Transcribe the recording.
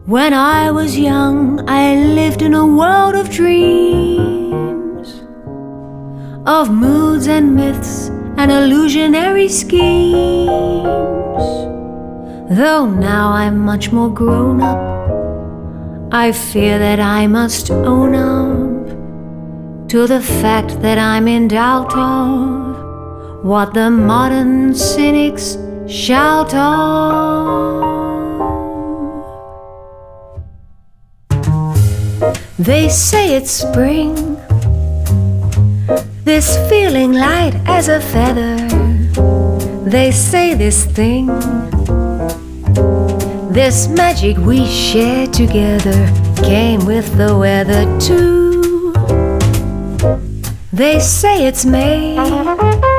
When I was young, I lived in a world of dreams, of moods and myths and illusionary schemes. Though now I'm much more grown up, I fear that I must own up to the fact that I'm in doubt of what the modern cynics shout of. They say it's spring, this feeling light as a feather. They say this thing, this magic we share together, came with the weather too. They say it's May,